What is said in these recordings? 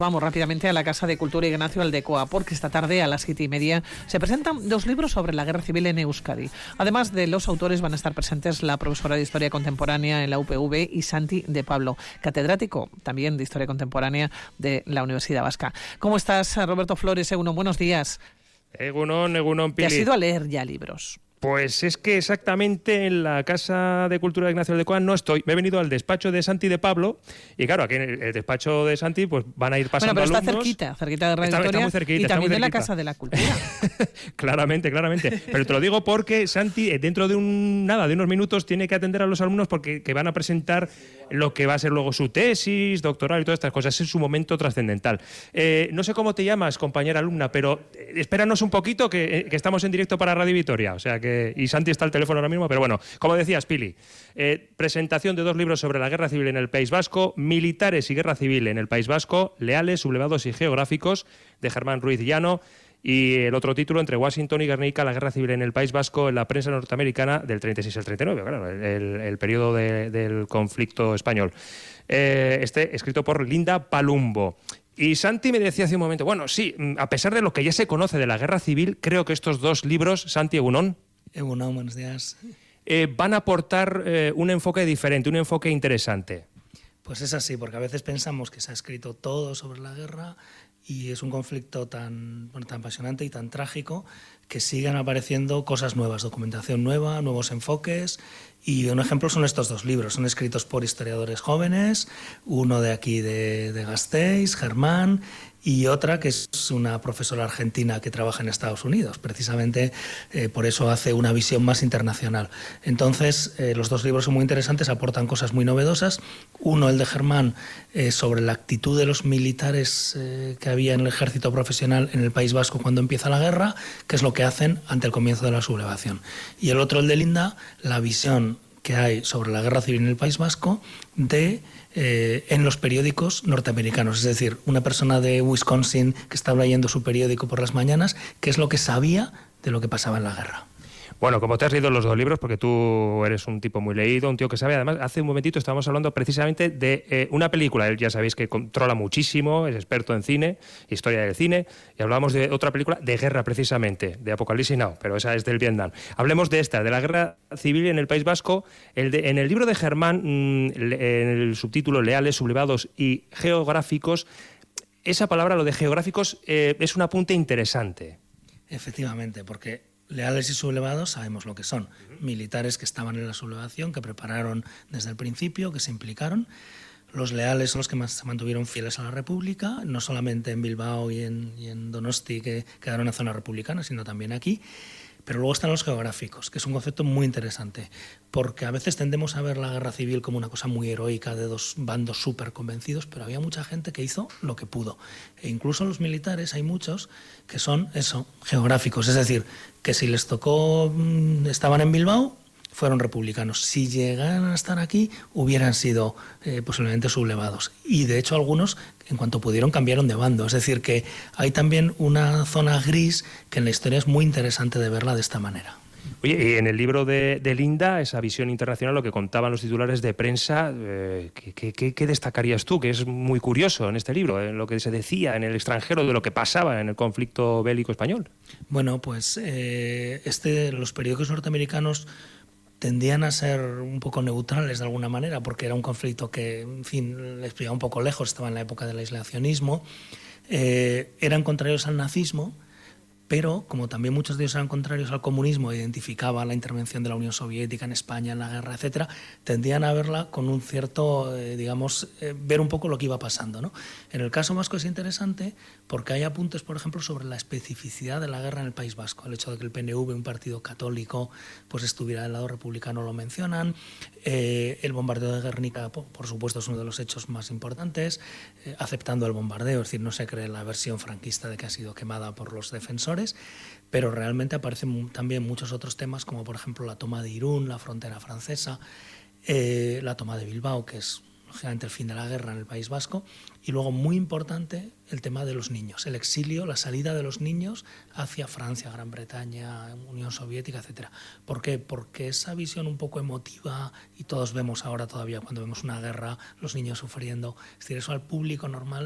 Vamos rápidamente a la Casa de Cultura Ignacio Aldecoa, porque esta tarde a las 7:30 se presentan 2 libros sobre la guerra civil en Euskadi. Además de los autores van a estar presentes la profesora de Historia Contemporánea en la UPV y Santi de Pablo, catedrático también de Historia Contemporánea de la Universidad Vasca. ¿Cómo estás, Roberto Flores? Egunon, buenos días. Egunon, Pili. ¿Te has ido a leer ya libros? Pues es que exactamente en la Casa de Cultura de Ignacio Aldecoa no estoy. Me he venido al despacho de Santi de Pablo y claro, aquí en el despacho de Santi pues van a ir pasando pero alumnos. Está cerquita de Radio Victoria, muy cerquita, y también de la Casa de la Cultura. Claramente. Pero te lo digo porque Santi dentro de unos minutos tiene que atender a los alumnos porque van a presentar lo que va a ser luego su tesis, doctoral y todas estas cosas. Es su momento trascendental. No sé cómo te llamas, compañera alumna, pero espéranos un poquito que estamos en directo para Radio Victoria. O sea y Santi está al teléfono ahora mismo, pero bueno, como decías, Pili, presentación de 2 libros sobre la guerra civil en el País Vasco, Militares y guerra civil en el País Vasco, leales, sublevados y geográficos, de Germán Ruiz Llano, y el otro título, Entre Washington y Guernica, la guerra civil en el País Vasco en la prensa norteamericana del 36 al 39, claro, el periodo del conflicto español. Escrito por Linda Palumbo. Y Santi me decía hace un momento, bueno, sí, a pesar de lo que ya se conoce de la guerra civil, creo que estos 2 libros, Santi, egunon, buenos días. Van a aportar un enfoque diferente, un enfoque interesante. Pues es así, porque a veces pensamos que se ha escrito todo sobre la guerra y es un conflicto tan apasionante y tan trágico que siguen apareciendo cosas nuevas, documentación nueva, nuevos enfoques. Y un ejemplo son estos 2 libros. Son escritos por historiadores jóvenes, uno de aquí de Gasteiz, Germán, y otra que es una profesora argentina que trabaja en Estados Unidos. Precisamente por eso hace una visión más internacional. Entonces, los 2 libros son muy interesantes, aportan cosas muy novedosas. Uno, el de Germán, sobre la actitud de los militares que había en el ejército profesional en el País Vasco cuando empieza la guerra, que es lo que hacen ante el comienzo de la sublevación. Y el otro, el de Linda, la visión que hay sobre la guerra civil en el País Vasco en los periódicos norteamericanos. Es decir, una persona de Wisconsin que estaba leyendo su periódico por las mañanas, qué es lo que sabía de lo que pasaba en la guerra. Bueno, como te has leído los 2 libros, porque tú eres un tipo muy leído, un tío que sabe, además, hace un momentito estábamos hablando precisamente de una película. Él ya sabéis que controla muchísimo, es experto en cine, historia del cine, y hablábamos de otra película de guerra precisamente, de Apocalipsis Now, pero esa es del Vietnam. Hablemos de esta, de la guerra civil en el País Vasco. En el libro de Germán, en el subtítulo Leales, sublevados y geográficos, esa palabra, lo de geográficos, es un apunte interesante. Efectivamente, porque leales y sublevados sabemos lo que son. Militares que estaban en la sublevación, que prepararon desde el principio, que se implicaron. Los leales son los que más se mantuvieron fieles a la República, no solamente en Bilbao y en Donosti, que quedaron en zona republicana, sino también aquí. Pero luego están los geográficos, que es un concepto muy interesante, porque a veces tendemos a ver la guerra civil como una cosa muy heroica de 2 bandos súper convencidos, pero había mucha gente que hizo lo que pudo. E incluso los militares, hay muchos que son geográficos, es decir, que si les tocó, estaban en Bilbao, fueron republicanos. Si llegaran a estar aquí, hubieran sido posiblemente sublevados. Y de hecho algunos, en cuanto pudieron, cambiaron de bando. Es decir, que hay también una zona gris que en la historia es muy interesante de verla de esta manera. Oye, y en el libro de Linda, esa visión internacional, lo que contaban los titulares de prensa, ¿qué destacarías tú? Que es muy curioso en este libro, en lo que se decía en el extranjero de lo que pasaba en el conflicto bélico español. Bueno, pues los periódicos norteamericanos tendían a ser un poco neutrales de alguna manera, porque era un conflicto que, en fin, les pillaba un poco lejos, estaba en la época del aislacionismo, eran contrarios al nazismo, pero como también muchos de ellos eran contrarios al comunismo, identificaban la intervención de la Unión Soviética en España, en la guerra, etcétera, tendían a verla con un cierto, ver un poco lo que iba pasando, ¿no? En el caso vasco es interesante porque hay apuntes, por ejemplo, sobre la especificidad de la guerra en el País Vasco. El hecho de que el PNV, un partido católico, pues estuviera del lado republicano, lo mencionan. El bombardeo de Guernica, por supuesto, es uno de los hechos más importantes, aceptando el bombardeo, es decir, no se cree la versión franquista de que ha sido quemada por los defensores, pero realmente aparecen también muchos otros temas, como por ejemplo la toma de Irún, la frontera francesa, la toma de Bilbao, que es lógicamente el fin de la guerra en el País Vasco, y luego muy importante el tema de los niños, el exilio, la salida de los niños hacia Francia, Gran Bretaña, Unión Soviética, etcétera. ¿Por qué? Porque esa visión un poco emotiva, y todos vemos ahora todavía cuando vemos una guerra, los niños sufriendo, es decir, eso al público normal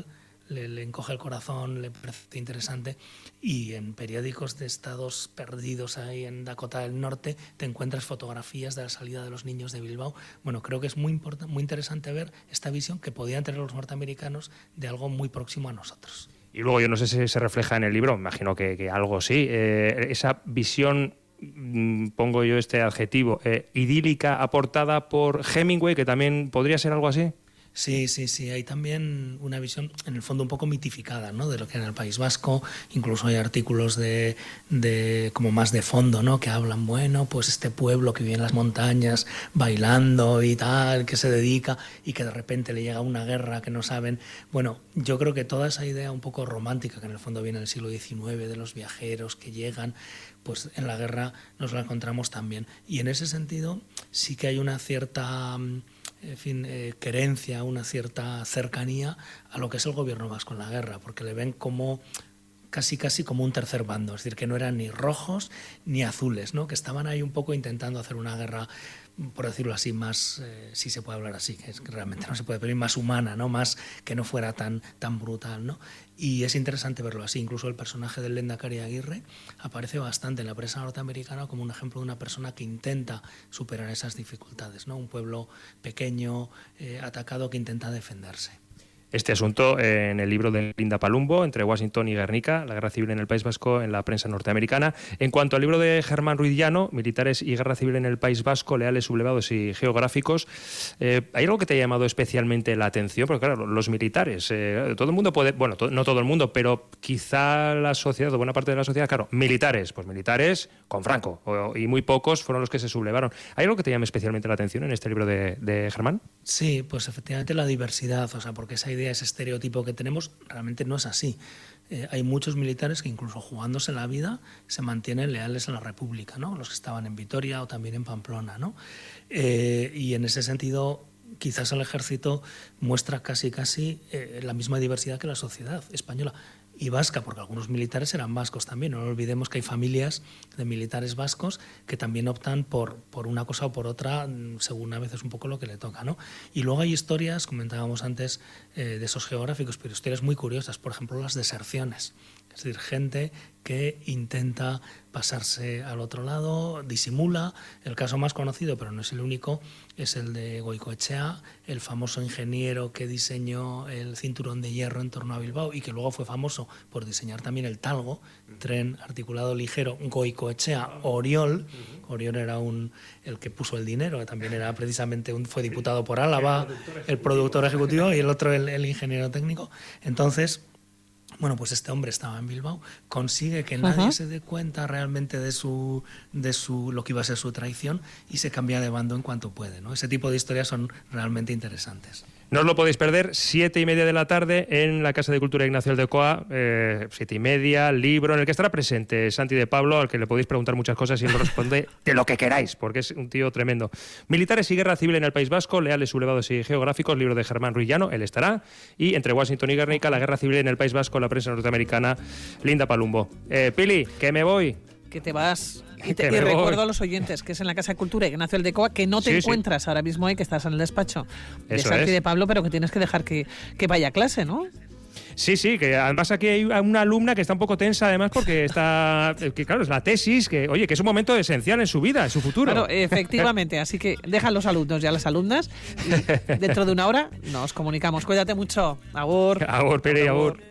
le encoge el corazón, le parece interesante. Y en periódicos de estados perdidos ahí en Dakota del Norte te encuentras fotografías de la salida de los niños de Bilbao. Bueno, creo que es muy interesante ver esta visión que podían tener los norteamericanos de algo muy próximo a nosotros. Y luego, yo no sé si se refleja en el libro, imagino que algo sí, esa visión, pongo yo este adjetivo, idílica aportada por Hemingway, que también podría ser algo así. Sí, hay también una visión, en el fondo, un poco mitificada, ¿no?, de lo que era el País Vasco. Incluso hay artículos de como más de fondo, ¿no?, que hablan, bueno, pues este pueblo que vive en las montañas bailando y tal, que se dedica y que de repente le llega una guerra que no saben. Bueno, yo creo que toda esa idea un poco romántica que en el fondo viene del siglo XIX, de los viajeros que llegan, pues en la guerra nos la encontramos también. Y en ese sentido sí que hay una cierta querencia, una cierta cercanía a lo que es el gobierno vasco en la guerra, porque le ven como casi como un tercer bando, es decir, que no eran ni rojos ni azules, ¿no?, que estaban ahí un poco intentando hacer una guerra, por decirlo así, más, si se puede hablar así, que es que realmente no se puede, pero más humana, ¿no?, más que no fuera tan brutal, ¿no? Y es interesante verlo así. Incluso el personaje del Lehendakari Aguirre aparece bastante en la prensa norteamericana como un ejemplo de una persona que intenta superar esas dificultades, ¿no? Un pueblo pequeño, atacado, que intenta defenderse. Este asunto en el libro de Linda Palumbo, Entre Washington y Guernica, la guerra civil en el País Vasco en la prensa norteamericana. En cuanto al libro de Germán Ruiz Llano, Militares y guerra civil en el País Vasco, leales, sublevados y geográficos, ¿hay algo que te ha llamado especialmente la atención? Porque claro, los militares, todo el mundo puede, bueno, no todo el mundo, pero quizá la sociedad, o buena parte de la sociedad, claro, militares con Franco, y muy pocos fueron los que se sublevaron. ¿Hay algo que te llame especialmente la atención en este libro de Germán? Sí, pues efectivamente la diversidad, o sea, porque esa idea, ese estereotipo que tenemos, realmente no es así. Hay muchos militares que incluso jugándose la vida se mantienen leales a la República, ¿no?, los que estaban en Vitoria o también en Pamplona, ¿no? Y en ese sentido, quizás el ejército muestra casi la misma diversidad que la sociedad española y vasca, porque algunos militares eran vascos también. No olvidemos que hay familias de militares vascos que también optan por una cosa o por otra, según a veces un poco lo que le toca, ¿no? Y luego hay historias, comentábamos antes, de esos geográficos, pero historias muy curiosas, por ejemplo, las deserciones. Es decir, gente que intenta pasarse al otro lado, disimula. El caso más conocido, pero no es el único, es el de Goicoechea, el famoso ingeniero que diseñó el cinturón de hierro en torno a Bilbao y que luego fue famoso por diseñar también el Talgo, tren articulado ligero Goicoechea Oriol. Oriol era el que puso el dinero, que también era precisamente fue diputado por Álava, el productor ejecutivo, y el otro el ingeniero técnico. Entonces, bueno, pues este hombre estaba en Bilbao, consigue que nadie se dé cuenta realmente de lo que iba a ser su traición y se cambia de bando en cuanto puede, ¿no? Ese tipo de historias son realmente interesantes. No os lo podéis perder, 7:30 de la tarde en la Casa de Cultura Ignacio Aldecoa, 7:30, libro en el que estará presente Santi de Pablo, al que le podéis preguntar muchas cosas y él lo responde de lo que queráis, porque es un tío tremendo. Militares y guerra civil en el País Vasco, leales, sublevados y geográficos, libro de Germán Ruiz Llano, él estará, y Entre Washington y Guernica, la guerra civil en el País Vasco, la prensa norteamericana, Linda Palumbo. Pili, que me voy. Que te vas. Y recuerdo a los oyentes que es en la Casa de Cultura Ignacio Aldecoa, que no te encuentras ahora mismo ahí, que estás en el despacho de Santi de Pablo, pero que tienes que dejar que vaya a clase, ¿no? Sí, que además aquí hay una alumna que está un poco tensa, además, porque claro, es la tesis, que es un momento esencial en su vida, en su futuro. Claro, efectivamente, así que dejan los alumnos y a las alumnas y dentro de una hora nos comunicamos. Cuídate mucho. Agur. Agur, Pere, agur.